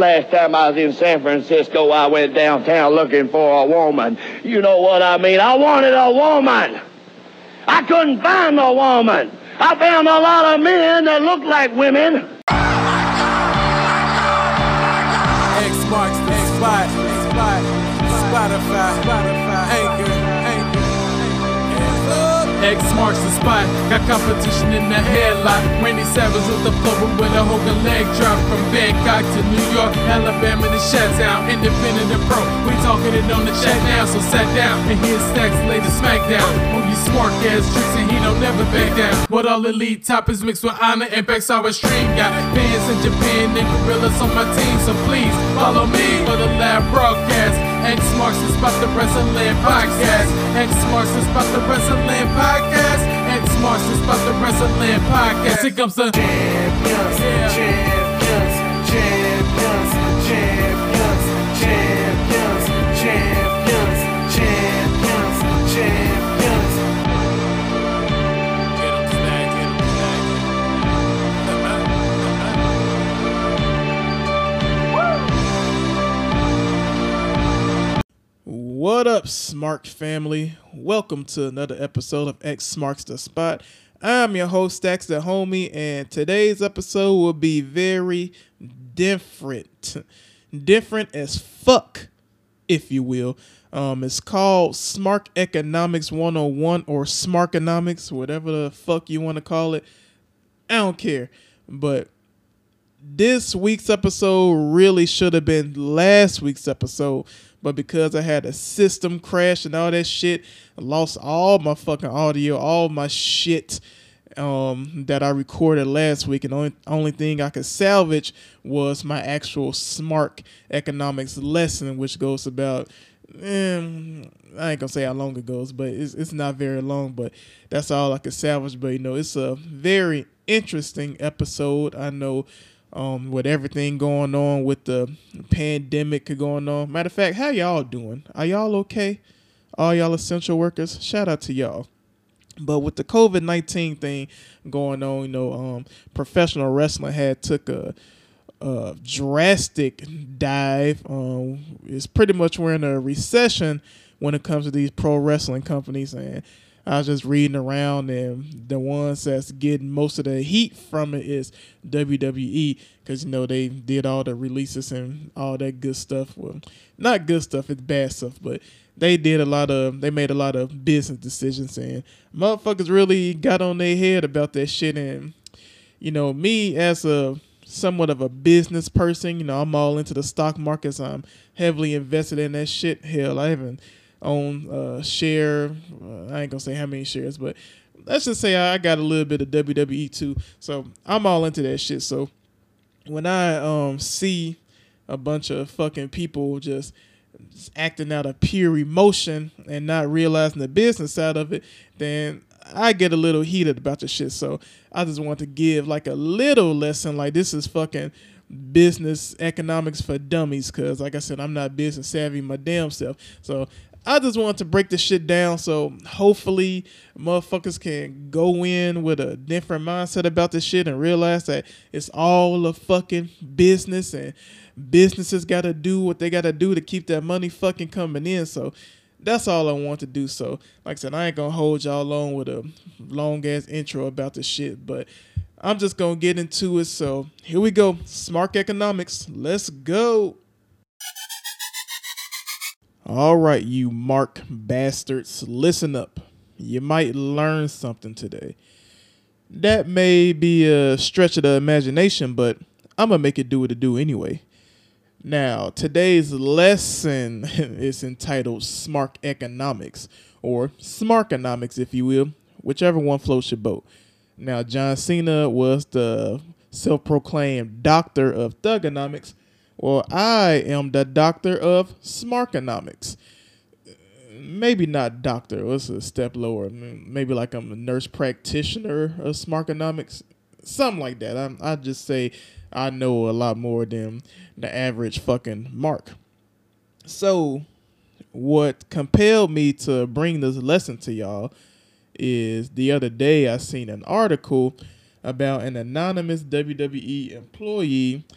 Last time I was in San Francisco, I went downtown looking for a woman. You know what I mean? I wanted a woman. I couldn't find a woman. I found a lot of men that looked like women. X marks the spot. Spotify, Anchor. X marks the spot. Got competition in the headlock. Randy Savage with the flow with a Hogan leg drop. From Bangkok to New York, Alabama to Chi-Town. Independent and pro, we talking it on the chat now. So sat down and hear Stacks lay the smack down on you smart ass tricks, and he don't never back down. What all elite topics mixed with honor and Backsour Stream. Got fans in Japan and gorillas on my team, so please follow me for the live broadcast. X marks the spot, the Wrestling Podcast. X marks the spot, the Wrestling Podcast. X marks the spot, the Wrestling Podcast. Here comes the champions, champions, champions, champions, champions, champions, champions, champions. Get 'em stack, get 'em stack. What up, Smart family? Welcome to another episode of X Marks the Spot. I'm your host, Stacks the Homie, and today's episode will be very different. Different as fuck, if you will. It's called Smart Economics 101 or Smarkonomics, whatever the fuck you want to call it. I don't care. But this week's episode really should have been last week's episode. But because I had a system crash and all that shit, I lost all my fucking audio, all my shit that I recorded last week. And the only thing I could salvage was my actual Smart Economics lesson, which goes about, I ain't gonna say how long it goes, but it's not very long. But that's all I could salvage. But, you know, it's a very interesting episode. I know. With everything going on with the pandemic going on. Matter of fact, how y'all doing? Are y'all okay? All y'all essential workers? Shout out to y'all. But with the COVID-19 thing going on, you know, professional wrestling had took a drastic dive. It's pretty much we're in a recession when it comes to these pro wrestling companies, and I was just reading around, and the ones that's getting most of the heat from it is WWE, because, you know, they did all the releases and all that good stuff. Well, not good stuff, it's bad stuff, but they made a lot of business decisions, and motherfuckers really got on their head about that shit. And, you know, me as somewhat of a business person, you know, I'm all into the stock markets. I'm heavily invested in that shit. Hell, I haven't own share. I ain't gonna say how many shares, but let's just say I got a little bit of WWE too. So I'm all into that shit. So when I see a bunch of fucking people just acting out of pure emotion and not realizing the business side of it, then I get a little heated about the shit. So I just want to give like a little lesson, like this is fucking business economics for dummies, because like I said, I'm not business savvy my damn self. So I just want to break this shit down, so hopefully motherfuckers can go in with a different mindset about this shit and realize that it's all a fucking business, and businesses got to do what they got to do to keep that money fucking coming in. So that's all I want to do. So like I said, I ain't going to hold y'all on with a long-ass intro about this shit, but I'm just going to get into it. So here we go. Smart Economics. Let's go. All right, you Mark bastards, listen up. You might learn something today. That may be a stretch of the imagination, but I'm going to make it do what it do anyway. Now, today's lesson is entitled Smart Economics, or Smarkonomics, if you will, whichever one floats your boat. Now, John Cena was the self-proclaimed doctor of thugonomics. Well, I am the doctor of Smarkonomics. Maybe not doctor. It's a step lower. Maybe like I'm a nurse practitioner of Smarkonomics. Something like that. I just say I know a lot more than the average fucking Mark. So what compelled me to bring this lesson to y'all is the other day I seen an article about an anonymous WWE employee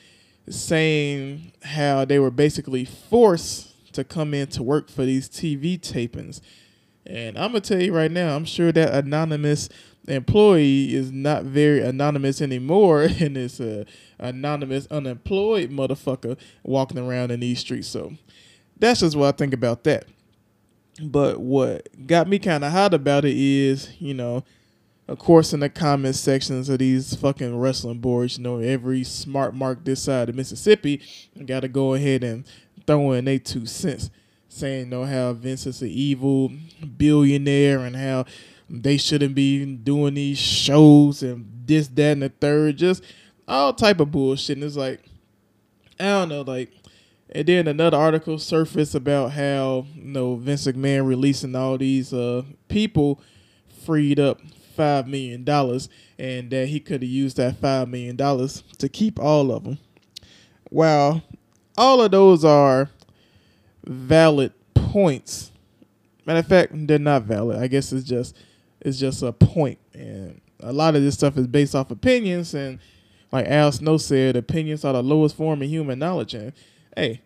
saying how they were basically forced to come in to work for these TV tapings. And I'm going to tell you right now, I'm sure that anonymous employee is not very anonymous anymore, and it's a anonymous unemployed motherfucker walking around in these streets. So that's just what I think about that. But what got me kind of hot about it is, of course, in the comment sections of these fucking wrestling boards, every smart mark this side of Mississippi got to go ahead and throw in their 2 cents, saying, how Vince is an evil billionaire and how they shouldn't be doing these shows and this, that, and the third, just all type of bullshit. And it's like, I don't know, like, and then another article surfaced about how, Vince McMahon releasing all these people freed up $5 million, and that he could have used that $5 million to keep all of them. Well, all of those are valid points. Matter of fact, they're not valid. I guess it's just a point. And a lot of this stuff is based off opinions, and like Al Snow said, opinions are the lowest form of human knowledge. And hey,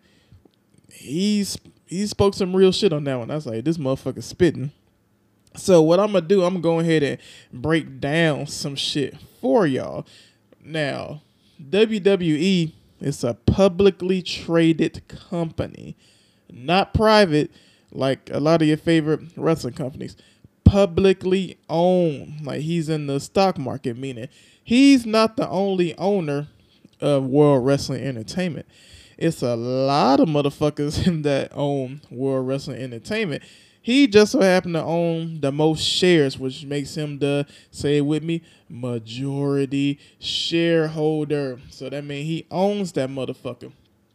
he spoke some real shit on that one. I was like, this motherfucker spitting. So what I'm going to do, I'm going to go ahead and break down some shit for y'all. Now, WWE is a publicly traded company, not private like a lot of your favorite wrestling companies. Publicly owned, like he's in the stock market, meaning he's not the only owner of World Wrestling Entertainment. It's a lot of motherfuckers that own World Wrestling Entertainment. He just so happened to own the most shares, which makes him the, say it with me, majority shareholder. So that means he owns that motherfucker.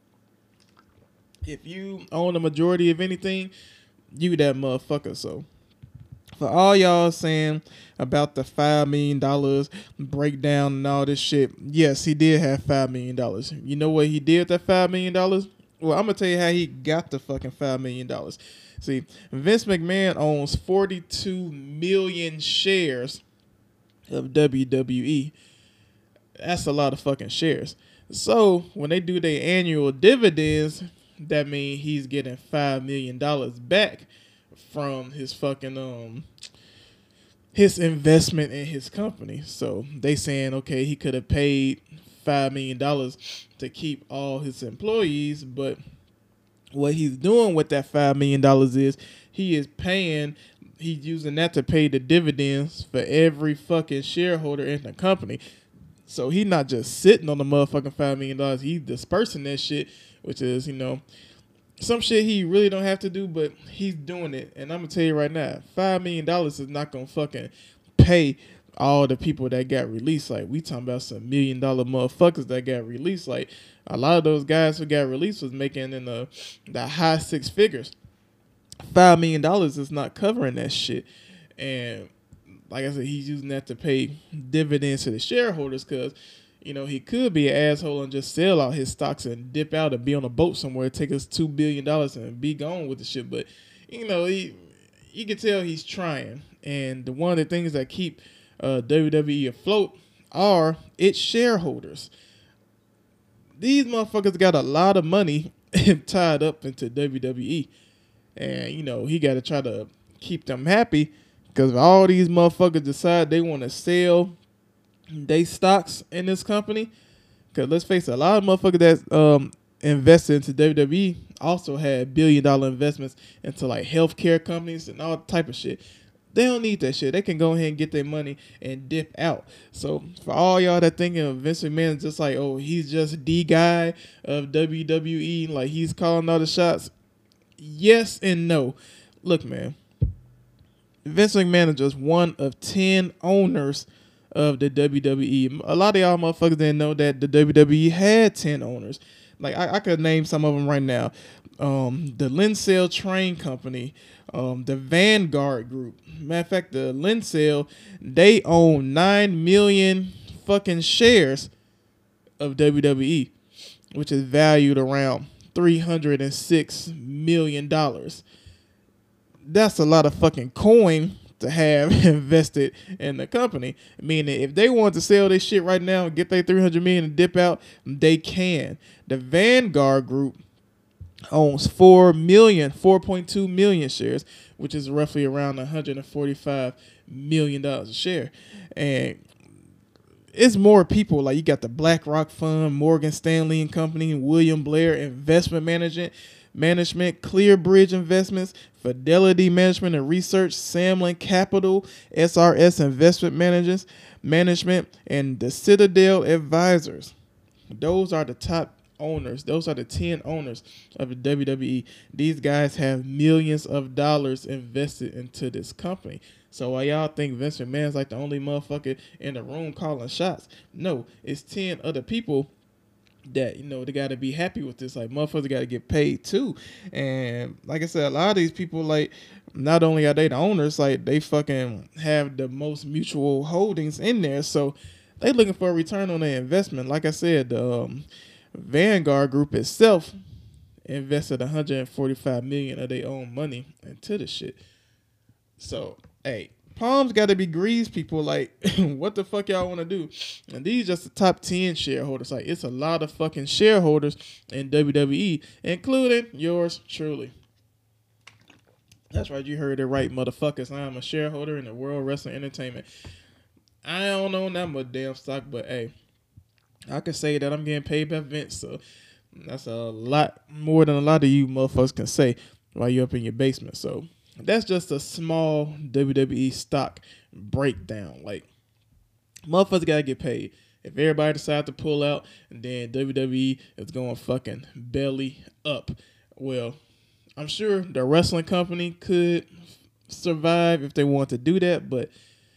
If you own the majority of anything, you that motherfucker. So for all y'all saying about the $5 million breakdown and all this shit, yes, he did have $5 million. You know what he did with that $5 million? Well, I'm going to tell you how he got the fucking $5 million. See, Vince McMahon owns 42 million shares of WWE. That's a lot of fucking shares. So when they do their annual dividends, that means he's getting $5 million back from his fucking his investment in his company. So they saying, okay, he could have paid $5 million to keep all his employees, but what he's doing with that $5 million is he's using that to pay the dividends for every fucking shareholder in the company. So he's not just sitting on the motherfucking $5 million. He's dispersing that shit, which is, some shit he really don't have to do, but he's doing it. And I'm going to tell you right now, $5 million is not going to fucking pay all the people that got released. Like, we talking about some $1 million motherfuckers that got released. Like, a lot of those guys who got released was making in the high 6 figures. $5 million is not covering that shit. And like I said, he's using that to pay dividends to the shareholders because, he could be an asshole and just sell all his stocks and dip out and be on a boat somewhere, take us $2 billion and be gone with the shit. But, you can tell he's trying. And one of the things that keep WWE afloat are its shareholders. These motherfuckers got a lot of money tied up into WWE. And, he got to try to keep them happy because if all these motherfuckers decide they want to sell they stocks in this company, because let's face it, a lot of motherfuckers that invested into WWE also had $1 billion investments into like healthcare companies and all type of shit. They don't need that shit. They can go ahead and get their money and dip out. So for all y'all that thinking of Vince McMahon just like, oh, he's just the guy of WWE, like he's calling all the shots. Yes and no. Look, man, Vince McMahon is just one of 10 owners of the WWE. A lot of y'all motherfuckers didn't know that the WWE had 10 owners. Like I could name some of them right now. The Linsell Train Company, the Vanguard Group. Matter of fact, the Linsell, they own 9 million fucking shares of WWE, which is valued around $306 million. That's a lot of fucking coin to have invested in the company. Meaning, if they want to sell this shit right now and get their $300 million and dip out, they can. The Vanguard Group owns 4.2 million shares, which is roughly around $145 million a share. And it's more people. Like, you got the BlackRock Fund, Morgan Stanley and Company, William Blair Investment Management, ClearBridge Investments, Fidelity Management and Research, Samlin Capital, SRS Investment Management, and the Citadel Advisors. Those are the top owners. Those are the 10 owners of the WWE. These guys have millions of dollars invested into this company. So while y'all think Vince McMahon's like the only motherfucker in the room calling shots, no, it's 10 other people that, you know, they got to be happy with this. Like, motherfuckers got to get paid too. And like I said, a lot of these people, like, not only are they the owners, like, they fucking have the most mutual holdings in there. So they looking for a return on their investment. Like I said, the Vanguard Group itself invested $145 million of their own money into the shit. So, hey, palms got to be greased, people. Like, what the fuck y'all want to do? And these just the top 10 shareholders. Like, it's a lot of fucking shareholders in WWE, including yours truly. That's right, you heard it right, motherfuckers. I'm a shareholder in the World Wrestling Entertainment. I don't own that much damn stock, but hey, I can say that I'm getting paid by Vince, so that's a lot more than a lot of you motherfuckers can say while you're up in your basement. So that's just a small WWE stock breakdown. Like, motherfuckers gotta get paid. If everybody decides to pull out, then WWE is going fucking belly up. Well, I'm sure the wrestling company could survive if they want to do that, but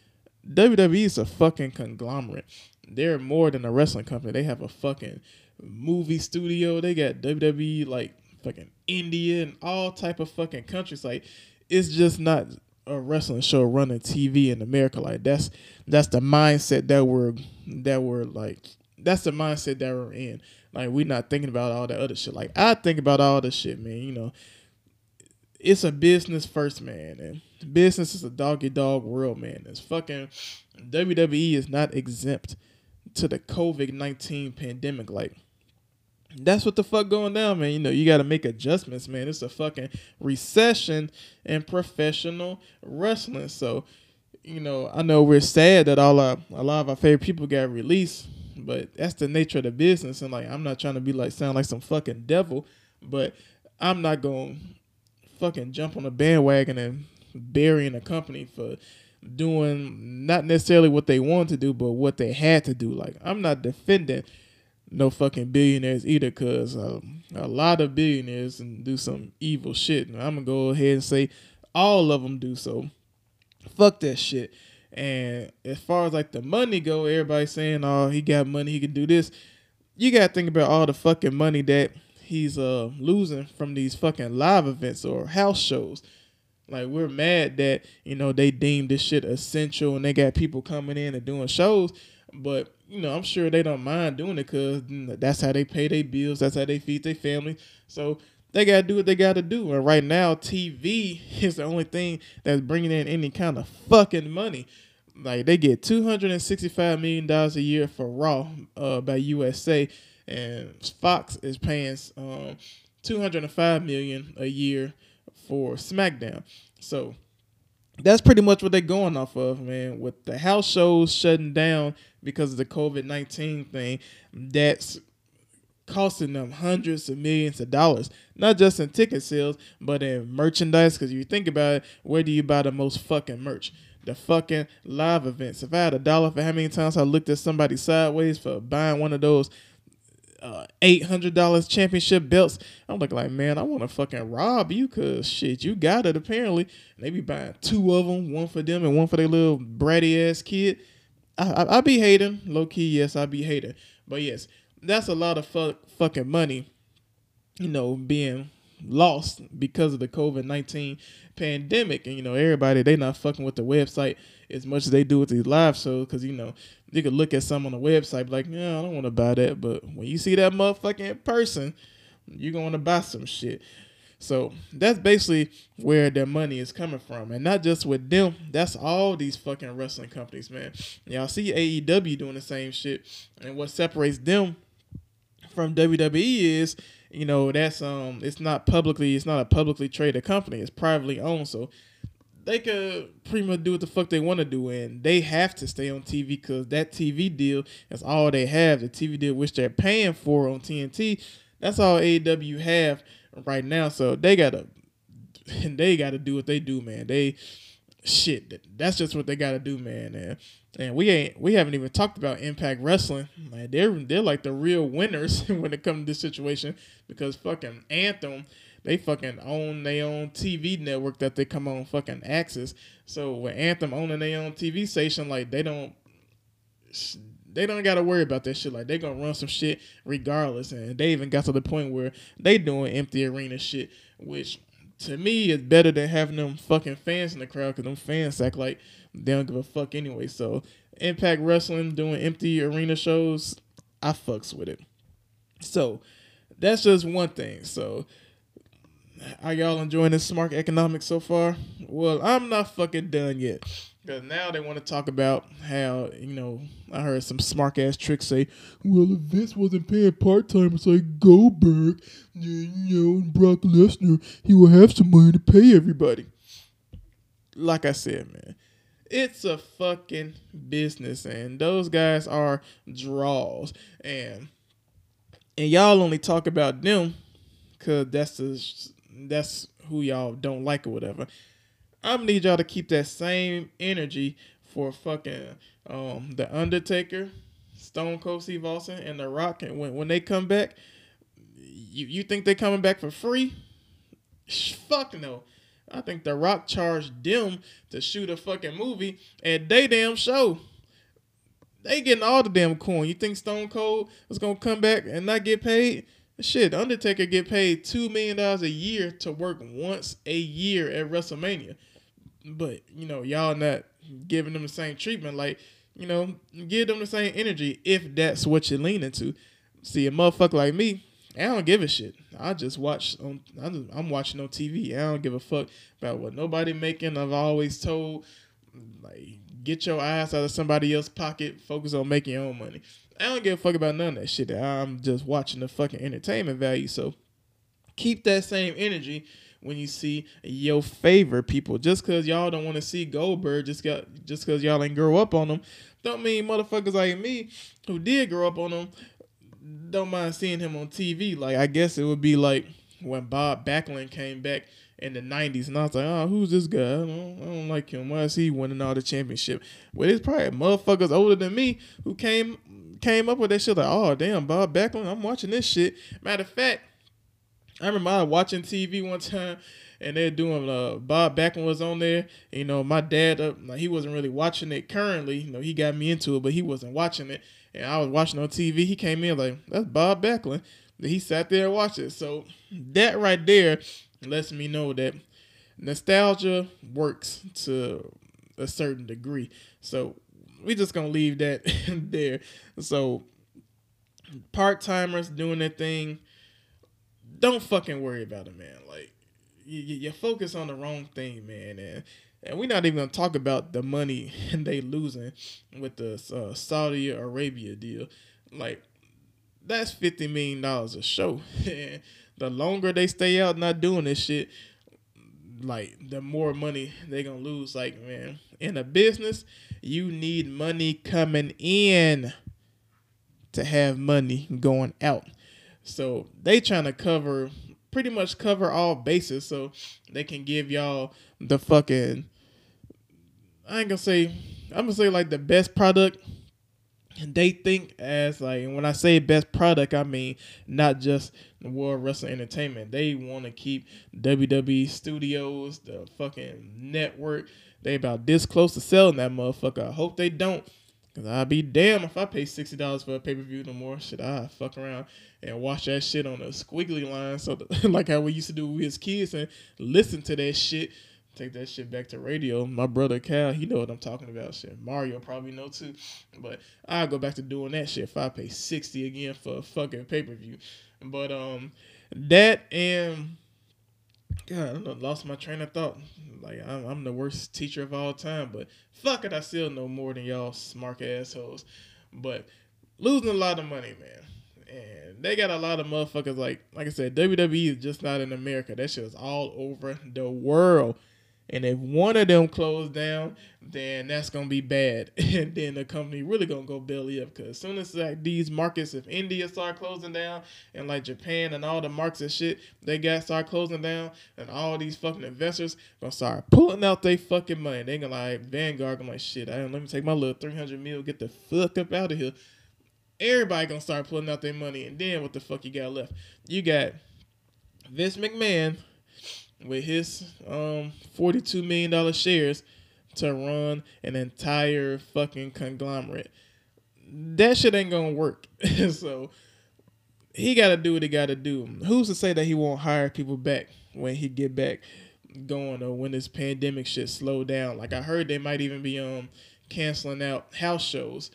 WWE is a fucking conglomerate. They're more than a wrestling company. They have a fucking movie studio. They got WWE, like, fucking India and all type of fucking countries. Like, it's just not a wrestling show running TV in America. Like, that's the mindset that we're like, that's the mindset that we're in. Like, we're not thinking about all that other shit. Like, I think about all this shit, man. You know, it's a business first, man, and business is a dog-eat-dog world, man. It's fucking WWE is not exempt to the COVID-19 pandemic. Like, that's what the fuck going down, man. You know, you got to make adjustments, man. It's a fucking recession in professional wrestling. So, you know, I know we're sad that a lot of our favorite people got released, but that's the nature of the business. And, like, I'm not trying to be like, sound like some fucking devil, but I'm not going to fucking jump on a bandwagon and burying a company for doing not necessarily what they wanted to do, but what they had to do. Like, I'm not defending no fucking billionaires either, because a lot of billionaires do some evil shit. And I'm going to go ahead and say all of them do. So fuck that shit. And as far as like the money go, everybody's saying, oh, he got money, he can do this. You got to think about all the fucking money that he's losing from these fucking live events or house shows. Like, we're mad that, you know, they deemed this shit essential and they got people coming in and doing shows. But, you know, I'm sure they don't mind doing it because that's how they pay their bills. That's how they feed their family. So they got to do what they got to do. And right now, TV is the only thing that's bringing in any kind of fucking money. Like, they get $265 million a year for Raw by USA. And Fox is paying $205 million a year for SmackDown. So that's pretty much what they're going off of, man. With the house shows shutting down because of the COVID-19 thing, that's costing them hundreds of millions of dollars, not just in ticket sales, but in merchandise. Because you think about it, where do you buy the most fucking merch? The fucking live events. If I had $1 for how many times I looked at somebody sideways for buying one of those $800 championship belts, I'm like, man, I want to fucking rob you, cause shit, you got it apparently. And they be buying 2 of them, one for them and one for their little bratty ass kid. I be hating, low key, yes, I be hating, but yes, that's a lot of fucking money, you know, being lost because of the COVID-19 pandemic. And, you know, everybody, they not fucking with the website as much as they do with these live shows, because, you know, you could look at some on the website like, yeah, I don't want to buy that, but when you see that motherfucker in person, you're going to buy some shit. So that's basically where their money is coming from. And not just with them, that's all these fucking wrestling companies, man. Y'all see AEW doing the same shit. And what separates them from WWE is, that's it's not a publicly traded company. It's privately owned. So they could pretty much do what the fuck they want to do, and they have to stay on TV because that TV deal is all they have. The TV deal which they're paying for on TNT, that's all AEW have right now. So they gotta do what they do, man. That's just what they gotta do, man. And we haven't even talked about Impact Wrestling. Like they're like the real winners when it comes to this situation because fucking Anthem. They fucking own their own TV network that they come on fucking Access. So with Anthem owning their own TV station, like they don't gotta worry about that shit. Like they gonna run some shit regardless. And they even got to the point where they doing empty arena shit, which to me is better than having them fucking fans in the crowd because them fans act like they don't give a fuck anyway. So Impact Wrestling doing empty arena shows, I fucks with it. So that's just one thing. So are y'all enjoying this smart economics so far? Well, I'm not fucking done yet. Because now they want to talk about how, I heard some smart ass tricks say, well, if Vince wasn't paying part-timers like Goldberg, then, Brock Lesnar, he will have some money to pay everybody. Like I said, man, it's a fucking business, and those guys are draws. And y'all only talk about them because that's who y'all don't like or whatever. I'm gonna need y'all to keep that same energy for fucking The Undertaker, Stone Cold Steve Austin, and The Rock. And when they come back, you think they coming back for free? Fuck no. I think The Rock charged them to shoot a fucking movie at they damn show. They getting all the damn coin. You think Stone Cold was gonna come back and not get paid? Shit, Undertaker get paid $2 million a year to work once a year at WrestleMania. But, y'all not giving them the same treatment. Like, give them the same energy if that's what you're leaning to. See, a motherfucker like me, I don't give a shit. I just watch I'm watching on TV. I don't give a fuck about what nobody making. I've always told, like, get your eyes out of somebody else's pocket. Focus on making your own money. I don't give a fuck about none of that shit. I'm just watching the fucking entertainment value. So keep that same energy when you see your favorite people. Just because y'all don't want to see Goldberg, just because y'all ain't grow up on them, don't mean motherfuckers like me who did grow up on them don't mind seeing him on TV. Like, I guess it would be like when Bob Backlund came back in the 90s, and I was like, oh, who's this guy? I don't like him. Why is he winning all the championship? Well, it's probably motherfuckers older than me who came up with that shit like, oh, damn, Bob Backlund, I'm watching this shit. Matter of fact, I remember I was watching TV one time, and they're doing, Bob Backlund was on there. My dad, he wasn't really watching it currently. He got me into it, but he wasn't watching it. And I was watching on TV. He came in like, that's Bob Backlund. He sat there and watched it. So that right there lets me know that nostalgia works to a certain degree. So we just going to leave that there. So part-timers doing their thing, don't fucking worry about it, man. Like, you focus on the wrong thing, man. And we're not even going to talk about the money they losing with the Saudi Arabia deal. Like, that's $50 million a show. And the longer they stay out not doing this shit, like, the more money they going to lose. Like, man, in a business, you need money coming in to have money going out. So they trying to pretty much cover all bases so they can give y'all the fucking, I'm gonna say like the best product they think as, like, and when I say best product, I mean not just World Wrestling Entertainment. They want to keep WWE Studios, the fucking network. They about this close to selling that motherfucker. I hope they don't. Cause I'd be damn if I pay $60 for a pay-per-view no more. Shit, I fuck around and watch that shit on a squiggly line. So like how we used to do when we was kids and listen to that shit. Take that shit back to radio. My brother Cal, he know what I'm talking about. Shit, Mario probably know too. But I'll go back to doing that shit if I pay $60 again for a fucking pay-per-view. But that and God, I done lost my train of thought. Like I'm the worst teacher of all time, but fuck it, I still know more than y'all smart assholes. But losing a lot of money, man, and they got a lot of motherfuckers. Like I said, WWE is just not in America. That shit is all over the world. And if one of them close down, then that's gonna be bad, and then the company really gonna go belly up. Cause as soon as like these markets, if India start closing down, and like Japan and all the markets and shit, they got start closing down, and all these fucking investors gonna start pulling out their fucking money. They gonna like Vanguard gonna like shit. Let me take my little 300 mil, get the fuck up out of here. Everybody gonna start pulling out their money, and then what the fuck you got left? You got Vince McMahon with his $42 million shares to run an entire fucking conglomerate. That shit ain't gonna work. So he gotta do what he gotta do. Who's to say that he won't hire people back when he get back going, or when this pandemic shit slow down? Like I heard they might even be canceling out house shows.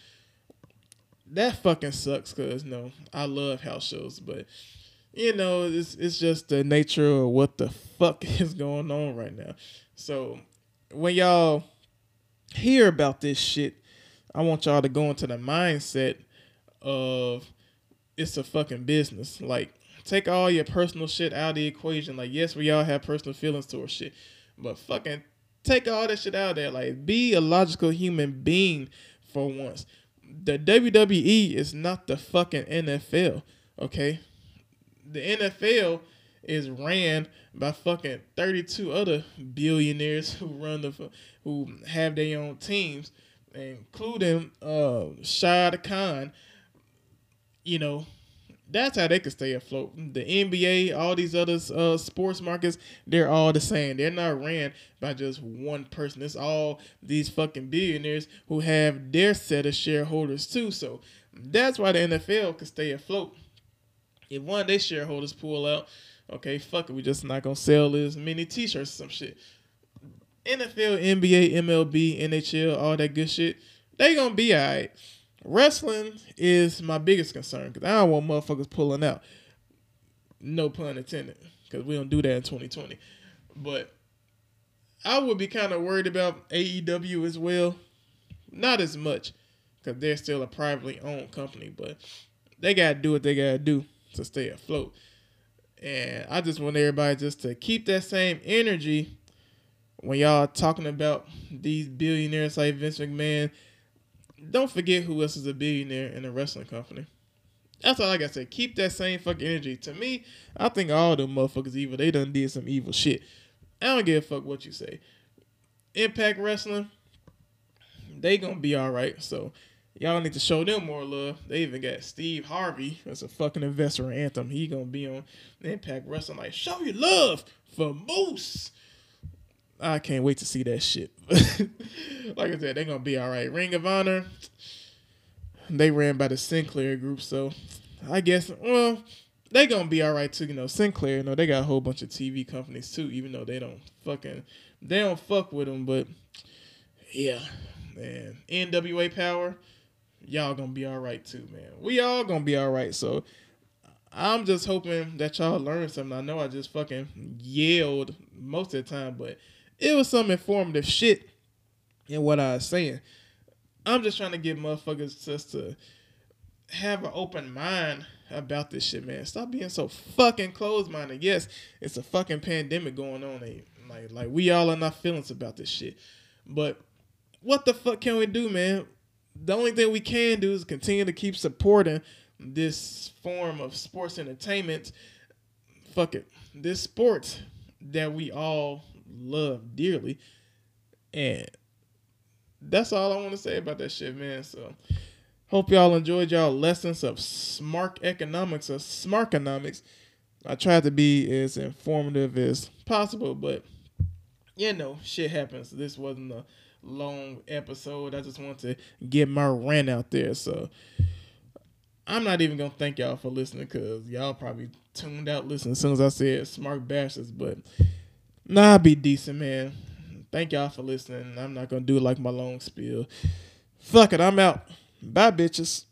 That fucking sucks, cause no, I love house shows, but you know, it's just the nature of what the fuck is going on right now. So when y'all hear about this shit, I want y'all to go into the mindset of it's a fucking business. Like, take all your personal shit out of the equation. Like, yes, we all have personal feelings towards shit, but fucking take all that shit out of there. Like, be a logical human being for once. The WWE is not the fucking NFL, okay? The NFL is ran by fucking 32 other billionaires who have their own teams, including Shad Khan. You know, that's how they can stay afloat. The NBA, all these other sports markets, they're all the same. They're not ran by just one person. It's all these fucking billionaires who have their set of shareholders too. So that's why the NFL can stay afloat. If one of their shareholders pull out, okay, fuck it, we just not gonna sell as many t-shirts or some shit. NFL, NBA, MLB, NHL, all that good shit, they gonna be alright. Wrestling is my biggest concern, because I don't want motherfuckers pulling out. No pun intended, because we don't do that in 2020. But I would be kind of worried about AEW as well. Not as much, because they're still a privately owned company, but they gotta do what they gotta do to stay afloat. And I just want everybody just to keep that same energy when y'all talking about these billionaires like Vince McMahon. Don't forget who else is a billionaire in a wrestling company. That's all I gotta say. Keep that same fucking energy. To me, I think all them motherfuckers evil. They done did some evil shit. I don't give a fuck what you say. Impact Wrestling, they gonna be alright. So y'all need to show them more love. They even got Steve Harvey as a fucking investor in Anthem. He gonna be on Impact Wrestling. Like, show your love for Moose. I can't wait to see that shit. Like I said, they gonna be alright. Ring of Honor, they ran by the Sinclair group, so I guess, well, they gonna be alright too. You know, Sinclair, you know, they got a whole bunch of TV companies too, even though they don't fuck with them, but yeah, man. NWA Power, y'all gonna be alright too, man. We all gonna be alright, so I'm just hoping that y'all learn something. I know I just fucking yelled most of the time, but it was some informative shit in what I was saying. I'm just trying to get motherfuckers just to have an open mind about this shit, man. Stop being so fucking closed-minded. Yes, it's a fucking pandemic going on. Like we all in our feelings about this shit. But what the fuck can we do, man? The only thing we can do is continue to keep supporting this form of sports entertainment. Fuck it. This sport that we all love dearly. And that's all I want to say about that shit, man. So hope y'all enjoyed y'all lessons of smart economics or smarkonomics. I tried to be as informative as possible, but you know, shit happens. This wasn't a long episode. I just want to get my rant out there. So I'm not even gonna thank y'all for listening, because y'all probably tuned out listening as soon as I said smart bastards. But nah, be decent, man. Thank y'all for listening. I'm not gonna do like my long spiel. Fuck it, I'm out. Bye, bitches.